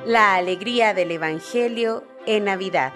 La alegría del Evangelio en Navidad.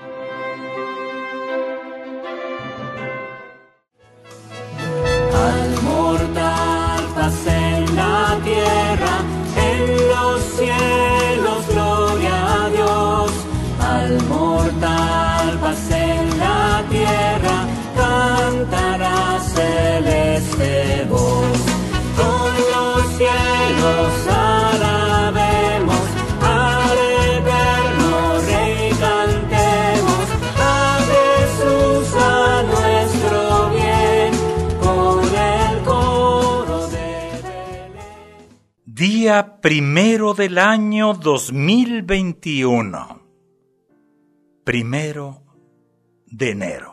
Al mortal paz en la tierra, en los cielos gloria a Dios. Al mortal paz en la tierra, cantará celeste voz. Con los cielos alabemos al eterno Rey, cantemos a Jesús, a nuestro bien, con el coro de Belén. Día 1 del año 2021. 1 de enero.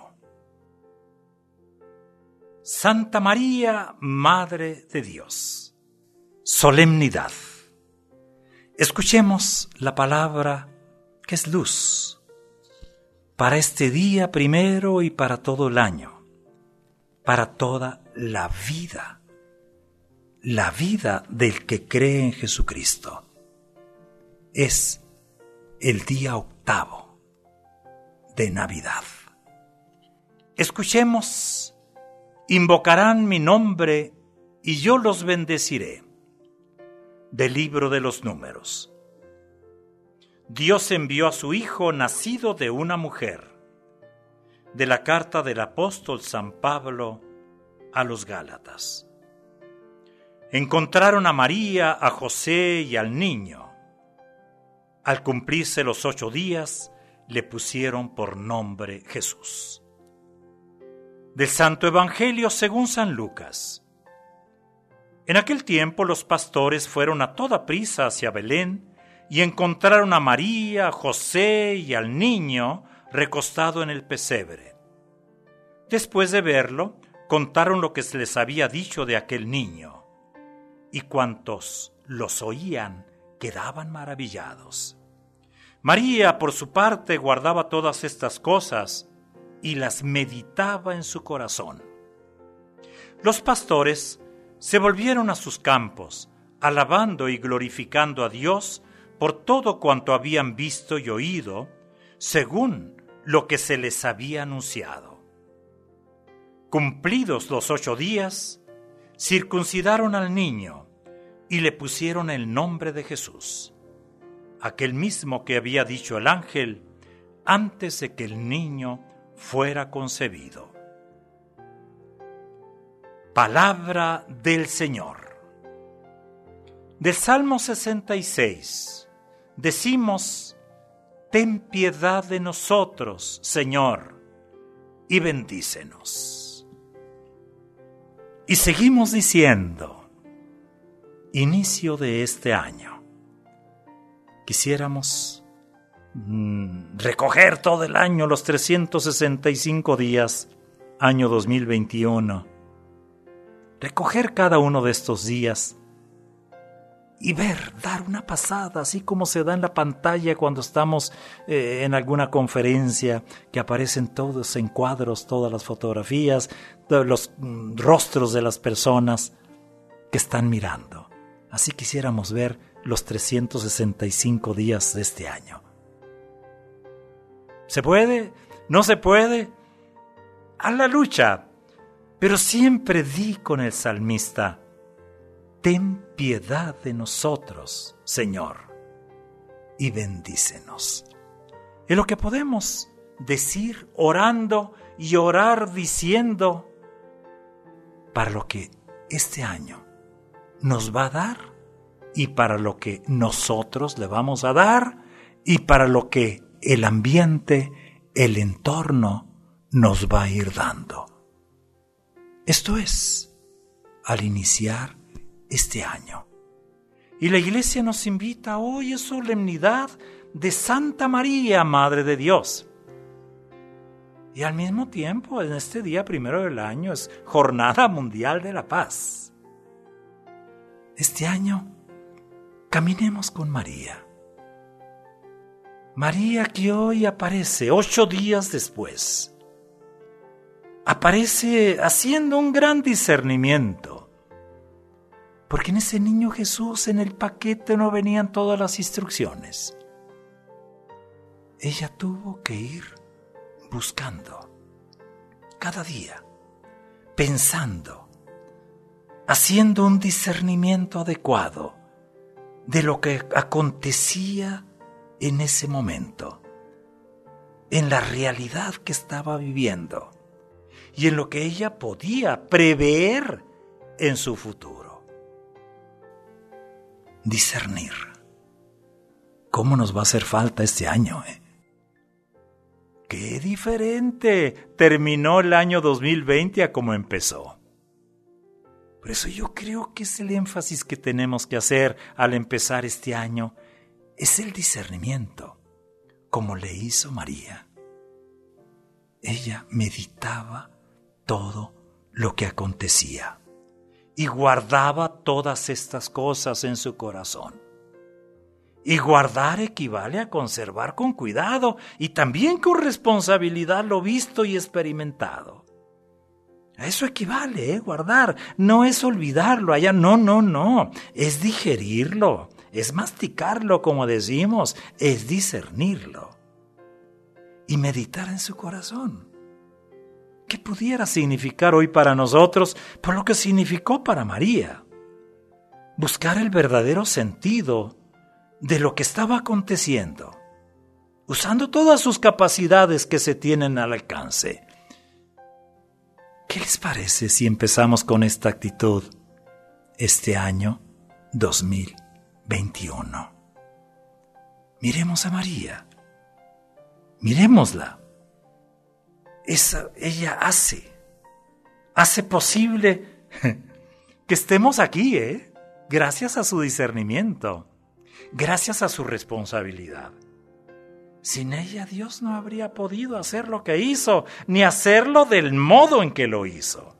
Santa María, Madre de Dios. Solemnidad. Escuchemos la palabra que es luz para este día primero y para todo el año, para toda la vida del que cree en Jesucristo. Es el día 8 de Navidad. Escuchemos: invocarán mi nombre y yo los bendeciré. Del libro de los Números. Dios envió a su Hijo nacido de una mujer. De la carta del apóstol San Pablo a los Gálatas. Encontraron a María, a José y al niño. Al cumplirse los 8 días, le pusieron por nombre Jesús. Del Santo Evangelio según San Lucas. En aquel tiempo los pastores fueron a toda prisa hacia Belén y encontraron a María, a José y al niño recostado en el pesebre. Después de verlo, contaron lo que se les había dicho de aquel niño, y cuantos los oían quedaban maravillados. María, por su parte, guardaba todas estas cosas y las meditaba en su corazón. Los pastores se volvieron a sus campos, alabando y glorificando a Dios por todo cuanto habían visto y oído, según lo que se les había anunciado. Cumplidos los 8 días, circuncidaron al niño y le pusieron el nombre de Jesús, aquel mismo que había dicho el ángel antes de que el niño fuera concebido. Palabra del Señor. Del Salmo 66 decimos: ten piedad de nosotros, Señor, y bendícenos. Y seguimos diciendo: inicio de este año. Quisiéramos recoger todo el año, los 365 días, año 2021. Recoger cada uno de estos días y dar una pasada, así como se da en la pantalla cuando estamos en alguna conferencia, que aparecen todos en cuadros, todas las fotografías, todos los rostros de las personas que están mirando. Así quisiéramos ver los 365 días de este año. ¿Se puede? ¿No se puede? A la lucha. Pero siempre di con el salmista: ten piedad de nosotros, Señor, y bendícenos. Es lo que podemos decir orando y orar diciendo para lo que este año nos va a dar y para lo que nosotros le vamos a dar y para lo que el ambiente, el entorno nos va a ir dando. Esto es, al iniciar este año. Y la Iglesia nos invita: hoy es solemnidad de Santa María, Madre de Dios. Y al mismo tiempo, en este día 1 del año, es Jornada Mundial de la Paz. Este año, caminemos con María. María que hoy aparece 8 días después. Aparece haciendo un gran discernimiento, porque en ese niño Jesús, en el paquete no venían todas las instrucciones. ella tuvo que ir buscando cada día, pensando, haciendo un discernimiento adecuado de lo que acontecía en ese momento, en la realidad que estaba viviendo y en lo que ella podía prever en su futuro. Discernir. ¿Cómo nos va a hacer falta este año? ¡Qué diferente terminó el año 2020 a como empezó! Por eso yo creo que es el énfasis que tenemos que hacer al empezar este año, es el discernimiento, como le hizo María. Ella meditaba todo lo que acontecía y guardaba todas estas cosas en su corazón. Y guardar equivale a conservar con cuidado y también con responsabilidad lo visto y experimentado. A eso equivale, guardar. No es olvidarlo allá, no. Es digerirlo, es masticarlo, como decimos, es discernirlo. Y meditar en su corazón. ¿Qué pudiera significar hoy para nosotros por lo que significó para María? Buscar el verdadero sentido de lo que estaba aconteciendo, usando todas sus capacidades que se tienen al alcance. ¿Qué les parece si empezamos con esta actitud este año 2021? Miremos a María, miremosla. Ella hace posible que estemos aquí, gracias a su discernimiento. Gracias a su responsabilidad. Sin ella Dios no habría podido hacer lo que hizo, ni hacerlo del modo en que lo hizo.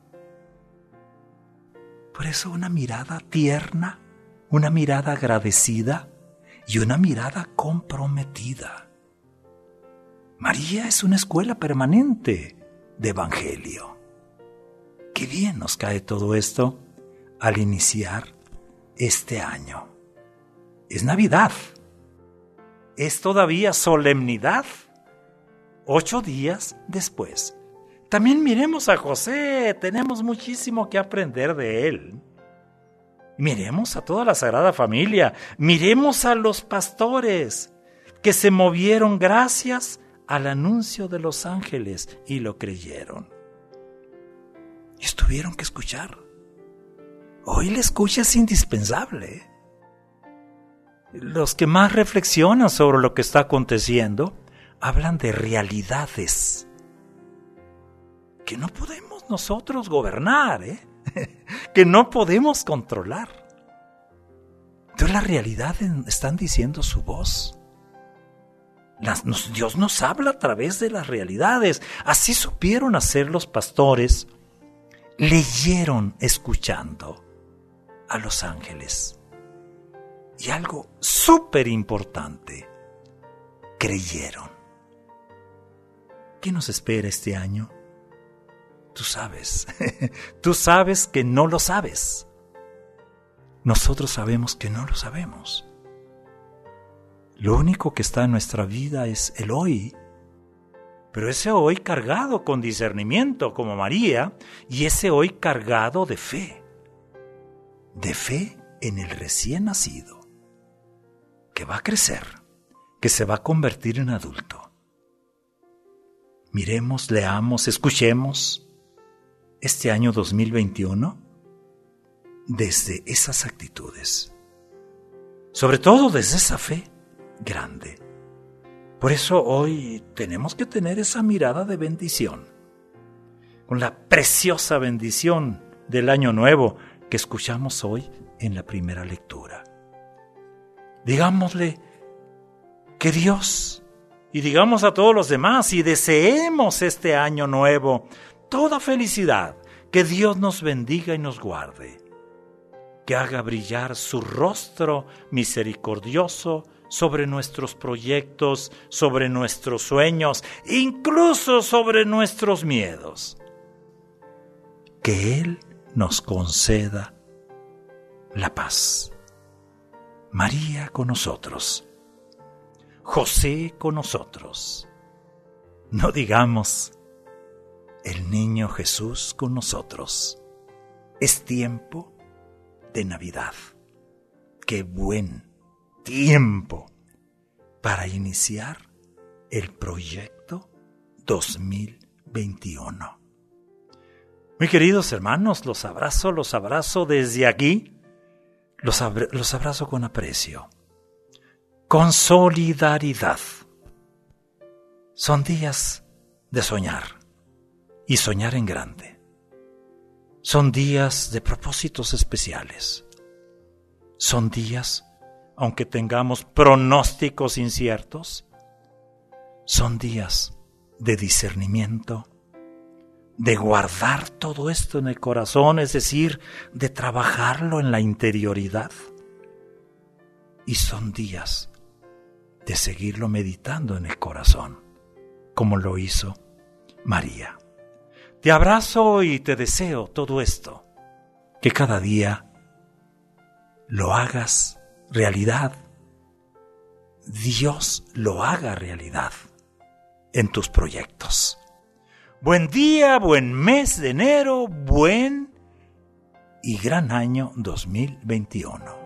Por eso una mirada tierna, una mirada agradecida y una mirada comprometida. María es una escuela permanente de evangelio. Qué bien nos cae todo esto al iniciar este año. Es Navidad. Es todavía solemnidad. 8 días después. También miremos a José. Tenemos muchísimo que aprender de él. Miremos a toda la Sagrada Familia. Miremos a los pastores que se movieron gracias al anuncio de los ángeles y lo creyeron. Y tuvieron que escuchar. Hoy la escucha es indispensable. Los que más reflexionan sobre lo que está aconteciendo hablan de realidades que no podemos nosotros gobernar, que no podemos controlar. Entonces las realidades están diciendo su voz. Dios nos habla a través de las realidades. Así supieron hacer los pastores. Leyeron escuchando a los ángeles. Y algo súper importante, creyeron. ¿Qué nos espera este año? Tú sabes que no lo sabes. Nosotros sabemos que no lo sabemos. Lo único que está en nuestra vida es el hoy. Pero ese hoy cargado con discernimiento como María y ese hoy cargado de fe. De fe en el recién nacido. Que va a crecer, que se va a convertir en adulto. Miremos, leamos, escuchemos este año 2021 desde esas actitudes. Sobre todo desde esa fe grande. Por eso hoy tenemos que tener esa mirada de bendición. Con la preciosa bendición del año nuevo que escuchamos hoy en la primera lectura. Digámosle que Dios, y digamos a todos los demás, y deseemos este año nuevo toda felicidad, que Dios nos bendiga y nos guarde, que haga brillar su rostro misericordioso sobre nuestros proyectos, sobre nuestros sueños, incluso sobre nuestros miedos. Que Él nos conceda la paz. María con nosotros. José con nosotros. No digamos, el niño Jesús con nosotros. Es tiempo de Navidad. ¡Qué buen tiempo para iniciar el proyecto 2021! Muy queridos hermanos, los abrazo desde aquí. Los abrazo con aprecio, con solidaridad. Son días de soñar y soñar en grande. Son días de propósitos especiales. Son días, aunque tengamos pronósticos inciertos, son días de discernimiento, de guardar todo esto en el corazón, es decir, de trabajarlo en la interioridad. Y son días de seguirlo meditando en el corazón, como lo hizo María. Te abrazo y te deseo todo esto, que cada día lo hagas realidad. Dios lo haga realidad en tus proyectos. Buen día, buen mes de enero, buen y gran año 2021.